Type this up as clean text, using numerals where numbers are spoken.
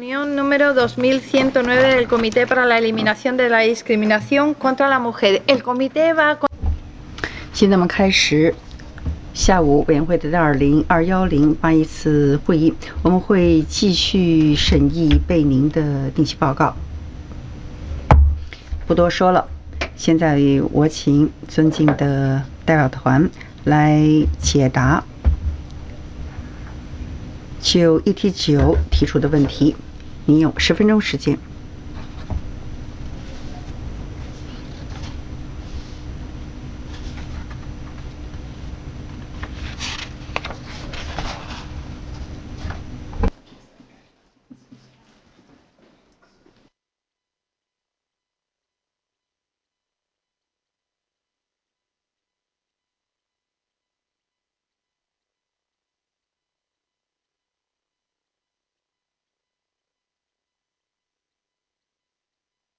Reunión número 2109 del Comité para la Eliminación de la Discriminación contra la Mujer. El comité va a... 现在我们开始下午委员会的2021081次会议，我们会继续审议贝宁的定期报告。不多说了，现在我请尊敬的代表团来解答就议题9提出的问题。您有10分钟时间。